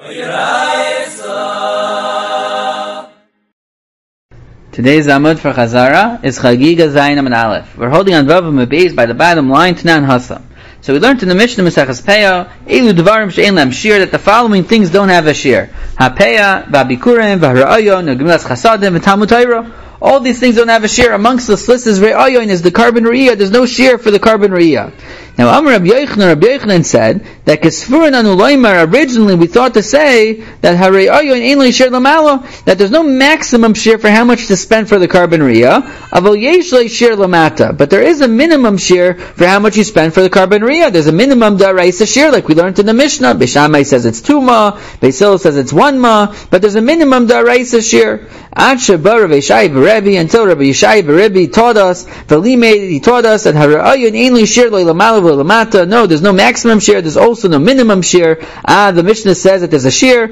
Today's Amud for Chazara is Chagiga Zayin Amud Aleph. We're holding on Vav Mabez by the bottom line Tanan Hasam. So we learned in the Mishnah Maseches Peah, Elu Dvarim She'en Lam Shir, that the following things don't have a shir: HaPeah, V'Abikurim, V'Hara'ayon, V'Gemilas Chasadim, V'Talmud Torah. All these things don't have a shir. Amongst the list is Re'ayon, is the carbon Re'iyah. There's no shir for the carbon Re'iyah. Now, Amar Rabbi Yochanan said that Kesfurin Anu Loimar, originally we thought to say that Hare'ayon Ein Li Shir Lamalo, that there's no maximum shir for how much to spend for the carbon Re'iyah, Aval Yesh Li Shir Lamata, but there is a minimum shir for how much you spend for the carbon Re'iyah. There's a minimum Daraisa shir, like we learned in the Mishnah. Beishamai says it's 2 ma, Beisil says it's 1 ma, but there's a minimum Daraisa shir. Ad Sheba Rav Yishai V'Rebbe, until Rabbi Yishai V'Rebbe taught us, he taught us that Hare'ayon Ein Li Shir Li Lamalo. No, there's no maximum share. There's also no minimum share. The Mishnah says that there's a share.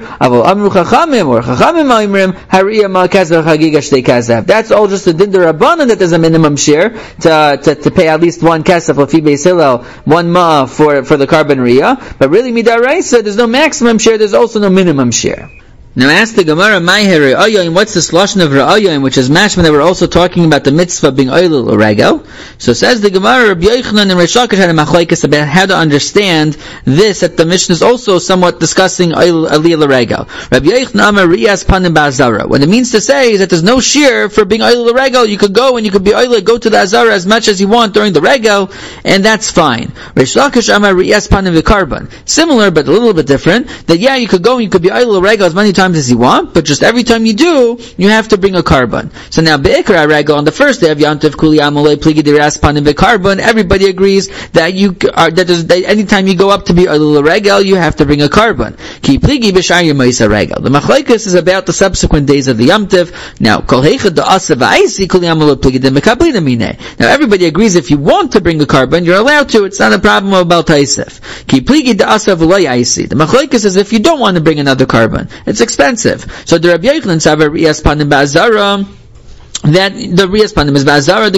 That's all just a din d'Rabbanan that there's a minimum share to pay at least one kesef lafi beis Hillel, 1 ma for the carbon riyah. But really midaraisa, there's no maximum share. There's also no minimum share. Now ask the Gemara, what's this lashon of Re'ayon, which is mashman that we're also talking about the mitzvah being oilul or regel. So says the Gemara, Rabbi Yochanan and Reish Lakish had a machlokes about how to understand this, that the Mishnah is also somewhat discussing oilul aliyah regel. Rabbi Yochanan amar riyas panim ba'azara. What it means to say is that there's no shear for being oilul regel. You could go and you could be oilul, go to the azara as much as you want during the regel, and that's fine. Reish Lakish amar riyas panim v'karban. Similar, but a little bit different, that yeah, you could go and you could be oilul regel as many times as you want, but just every time you do, you have to bring a carbon. So now, be'ikra regel, on the first day of Yom Tov Kuli Amalei Pligi Diras Panim V'Karbon, everybody agrees that anytime you go up to be a little regel, you have to bring a carbon. Ki Pligi B'Shar Yemaisa regel. The machlokes is about the subsequent days of the Yom Tov. Now, Kol Heichad Da'asa V'Aisi Kuli Amalei Pligi D'Mekablina Minei. Now, everybody agrees if you want to bring a carbon, you're allowed to. It's not a problem about Taisif. Ki Pligi Da'asa V'Loi Aisi. The machlokes is if you don't want to bring another carbon, it's expensive. So the Rabbi Yochanan said, "Riyas panim ba'azara." That the riyas panim is ba'azara.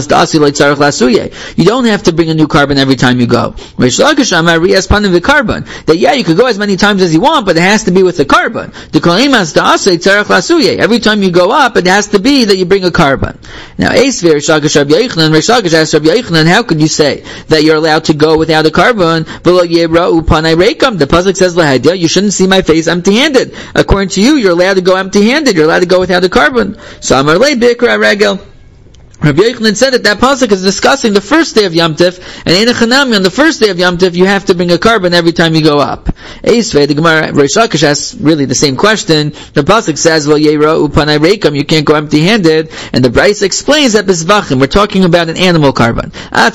You don't have to bring a new carbon every time you go. Reish Lakish amar riyas panim v'karban. That yeah, you could go as many times as you want, but it has to be with a carbon. Every time you go up, it has to be that you bring a carbon. Now, Reish Lakish asked Rabbi Yochanan, how could you say that you're allowed to go without a carbon? The pasuk says lahadya, you shouldn't see my face empty-handed. According to you, you're allowed to go empty-handed. You're allowed to go without a carbon. So amar regel. Rabbi Yochanan said that pasuk is discussing the first day of Yom Tov, and in a chanami on the first day of Yom Tov you have to bring a carbon every time you go up. Eisvei, the Gemara Reish Lakish asks really the same question. The pasuk says, "Well, yera upanai reikam," you can't go empty-handed, and the Bryce explains that bizvachim, we're talking about an animal carbon.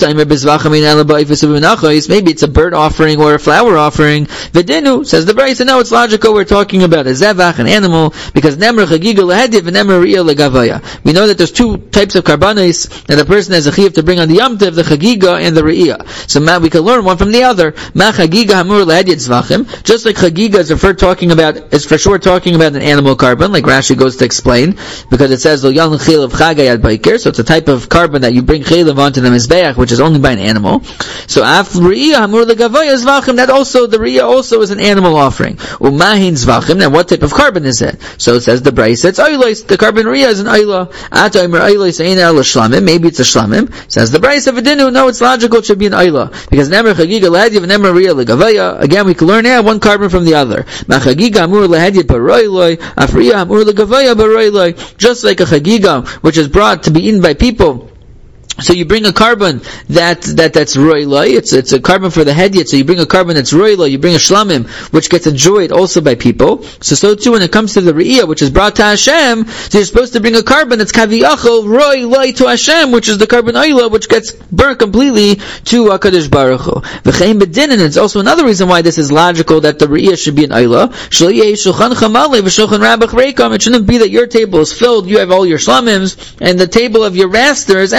Maybe it's a bird offering or a flower offering. V'dinu, says the Bryce, no, it's logical. We're talking about a zevach, an animal, because nemra chagiga lehediv and nemra riyah legavaya. We know that there's two types of carbon that a person has a chiyuv to bring on the Yom Tov, the chagiga and the re'iyah. So we can learn one from the other. Ma chagiga hamur lehediyat zvachim. Just like chagiga is for sure talking about an animal carbon, like Rashi goes to explain, because it says lo yan chaylev chagayad baikir. So it's a type of carbon that you bring chaylev onto the mizbeach, which is only by an animal. So af re'iyah hamur legavaya zvachim. That also the re'iyah also is an animal offering. Umahin zvachim. Now what type of carbon is it? So it says the Bryce, it's oilos. The carbon re'iyah is an oila. Ataymer oilos ein shlamim, maybe it's a shlamim. Says the Bryce of Adinu, no, it's logical, it should be an oila. Because nemer chagiga lehediv and nemer riyah legavaya. Again, we can learn one carbon from the other. Ma chagiga amur lehediv baroiloi, af riyah amur legavaya baroiloi. Just like a chagiga, which is brought to be eaten by people. So you bring a carbon that's roiloi, it's a carbon for the hedyet, so you bring a carbon that's roiloi, you bring a shlamim, which gets enjoyed also by people. So too when it comes to the re'iyah, which is brought to Hashem, so you're supposed to bring a carbon that's kaviyachol roiloi to Hashem, which is the carbon oila, which gets burnt completely to HaKadosh Baruch Hu. V'chein bedin, and it's also another reason why this is logical that the re'iyah should be an oila. Shaliyeh shulchan chamale v'shulchan rabach reikam. It shouldn't be that your table is filled, you have all your shlamims, and the table of your master is empty.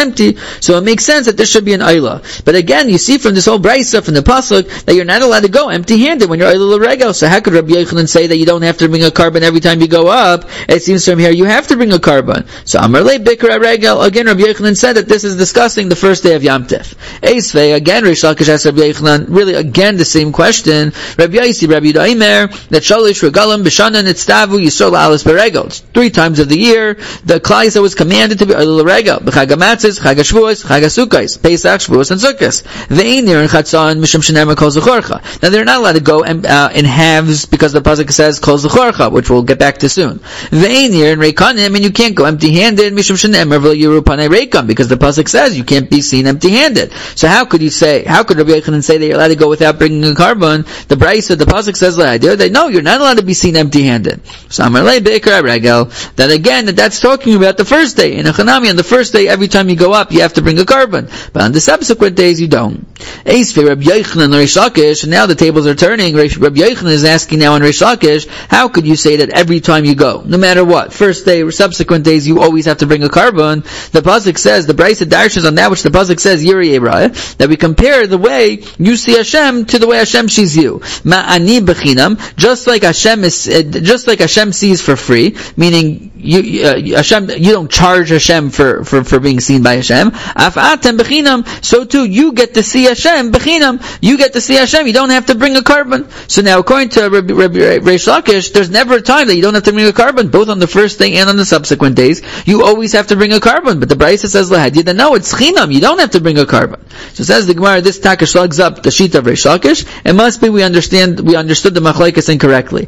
So it makes sense that there should be an Ayla. But again, you see from this whole Brisa, from the Pasuk, that you're not allowed to go empty-handed when you're Ayla L'Regel. So how could Rabbi Yochanan say that you don't have to bring a carbon every time you go up? It seems from here you have to bring a carbon. So Amar Le Bikra Regel, again Rabbi Yochanan said that this is discussing the first day of Yom Tif. Eisvei, again Reish Lakish asked Rabbi Yochanan, really again the same question. Rabbi Yaisi, Rabbi Yudaimer, that Shalish Regalim B'Shana Nitztavu Yisrael Alis Beregel. It's 3 times of the year, the Klal Yisrael was commanded to be Ayla L'Regel. B'Chag HaMatzos, Chag HaShavuos, Chag HaSukkos, Pesach, Shavuos, and Sukkos. Ve'einir and Chatzon, Mishum Shenemar Kol Zechorcha. Now they're not allowed to go in halves because the pasuk says Kol Zechorcha, which we'll get back to soon. Ve'einir and Reikanim, and you can't go empty-handed, Mishum Shenemar V'lo Yiru Panei Reikam, because the pasuk says you can't be seen empty-handed. So how could Rabbi Yochanan say that you're allowed to go without bringing a carbon? The Brisa, the pasuk says that no, you're not allowed to be seen empty-handed. So Amar Le Bikra Regel, that again, that's talking about the first day. In a Chanami, on the first day, every time you go up, you have to bring a carbon. But on the subsequent days, you don't. Eisvei Rabbi Yochanan Reish Lakish, and now the tables are turning. Rabbi Yochanan is asking now on Reish Lakish, how could you say that every time you go, no matter what, first day or subsequent days, you always have to bring a carbon? The pasuk says, the Brisa darshans on that which the pasuk says, Yirei Eirah, that we compare the way you see Hashem to the way Hashem sees you. Ma'ani b'chinam, just like Hashem sees for free, meaning Hashem, you don't charge Hashem for being seen by Hashem. Af'atem b'chinam, so too you get to see Hashem b'chinam. You get to see Hashem. You don't have to bring a carbon. So now, according to Reish Lakish, there's never a time that you don't have to bring a carbon, both on the first day and on the subsequent days. You always have to bring a carbon. But the Brisa says lahadiyah, no, it's chinam. You don't have to bring a carbon. So says the Gemara, this taka slugs up the sheet of Reish Lakish. It must be we understood the machlekes incorrectly.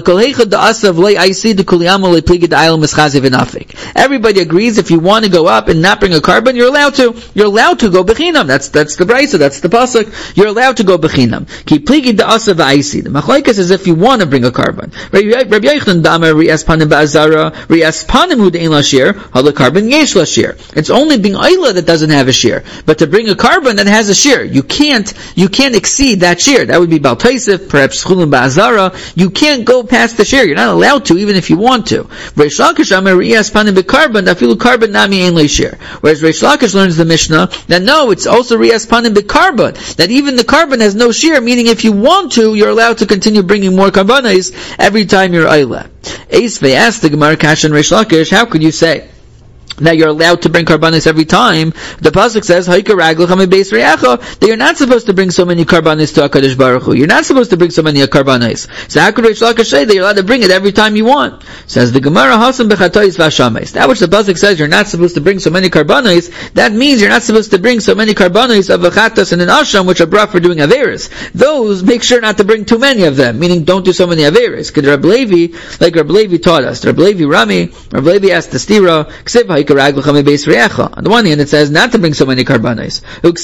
Everybody agrees if you want to go up and not bring a carbon, you're allowed to. You're allowed to go b'chinam. That's the Brisa, that's the pasuk. You're allowed to go b'chinam. Ki pligi da'asa v'aisi. The machlekes is if you want to bring a carbon. Rabbi Yochanan damer ri'as panim ba'azara, ri'as panim hu de'in lashir, hala carbon yesh lashir. It's only being ayla that doesn't have a shear. But to bring a carbon that has a shear, you can't exceed that shear. That would be Bal Taisif, perhaps chulun ba'azara. You can't go past the shear. You're not allowed to, even if you want to. Reish Lakish damer ri'as panim b'carbon, afilu carbon nami ein leishir. Whereas Reish Lakish learns the Mishnah that no, it's also ri'as panim b'carbon, that even the carbon has no shear, meaning if you want to, you're allowed to continue bringing more carbonis every time you're ayla. Eisvei asked the Gemara Kash and Reish Lakish, how could you say that you're allowed to bring karbanis every time? The pasuk says, that you're not supposed to bring so many karbanis to HaKadosh Baruch Hu. You're not supposed to bring so many karbanis. So how could Reish Lakish say that you're allowed to bring it every time you want? Says the Gemara, Hasan b'chatois v'ashames. That which the pasuk says you're not supposed to bring so many karbanis, that means you're not supposed to bring so many karbanis of v'chatas and an asham, which are brought for doing averis. Those, make sure not to bring too many of them, meaning don't do so many averis. Because Rabbi Levi, like Rabbi Levi taught us, Rabbi Levi asked the stira, on the one hand, it says not to bring so many karbanos.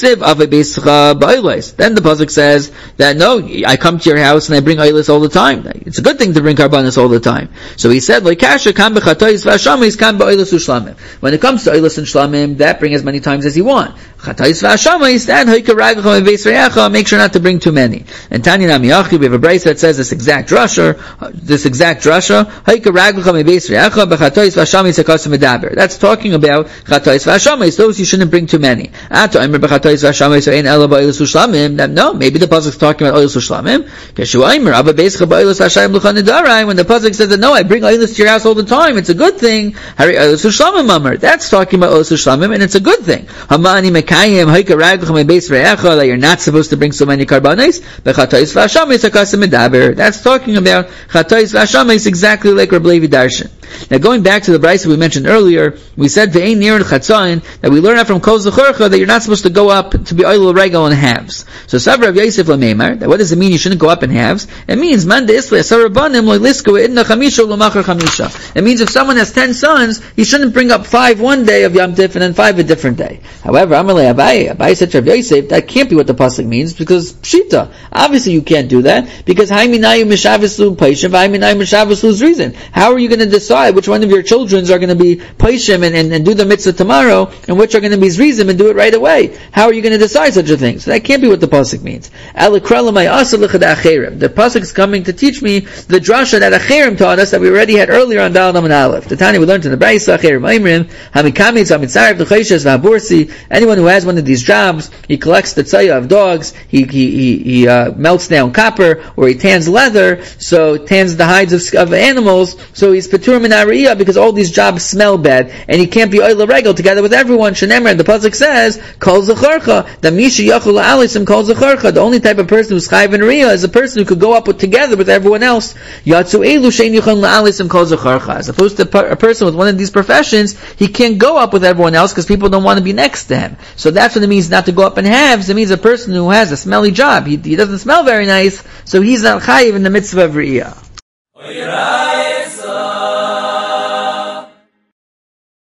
Then the pasuk says that no, I come to your house and I bring oilis all the time. It's a good thing to bring karbanos all the time. So he said, when it comes to oilis and shlamim, that bring as many times as you want. Make sure not to bring too many. And Tanya Namiyachi, we have a brayso that says this exact drasha. That's talking about chatois v'ashamis. Those you shouldn't bring too many. No, maybe the pasuk is talking about oilus u'shlamim. When the pasuk says that no, I bring oilus to your house all the time, it's a good thing. That's talking about oilus u'shlamim, and it's a good thing. That you're not supposed to bring so many karbanis. That's talking about chatois v'ashamis, exactly like Rabbi Levi darshan. Now going back to the brayso we mentioned earlier, we said ve'ein nir chatzayin, that we learn out from Kol Zechorcha that you're not supposed to go up to be oil regel in halves. So Sav Rav Yosef Lameimar, that what does it mean you shouldn't go up in halves? It means man de'isle asarabanim lo'lisko idna chamisha lo'machar chamisha. It means if someone has 10 sons, he shouldn't bring up 5 one day of Yom Tif and then 5 a different day. However, Amar Amalei Abai said to Rav Yosef, that can't be what the pasuk means, because pshita. Obviously you can't do that, because Haiminayu Mishavaslu Paishim, Haiminayu Mishavaslu's reason. How are you going to decide which one of your children are going to be Paishim and do the mitzvah tomorrow, and which are going to be Zrizim and do it right away? How are you going to decide such a thing? So that can't be what the pasuk means. The pasuk is coming to teach me the drasha that Acherim taught us that we already had earlier on Dal Nam and Aleph. The Tanya we learned in the Brayso, Acherim Aimrim, Hamikamitz, Hamitzarev, L'Chayshes, V'Abursi. Anyone who has one of these jobs, he collects the tzaya of dogs, he melts down copper, or he tans leather, so tans the hides of animals, so he's Petur Min Ariyah, because all these jobs smell bad, and he can't be Oil Regel together with everyone. Shenemer, and the pasuk says, Kol Zacharcha, the Misha Yachol Alisim Kol Zacharcha. The only type of person who's Chayv and Riyah is a person who could go up together with everyone else. Yatsu Elu Shein Yachol Alisim Kol Zacharcha. As opposed to a person with one of these professions, he can't go up with everyone else because people don't want to be next to him. So that's what it means not to go up in halves. It means a person who has a smelly job. He doesn't smell very nice, so he's not Chayv in the mitzvah of Riyah.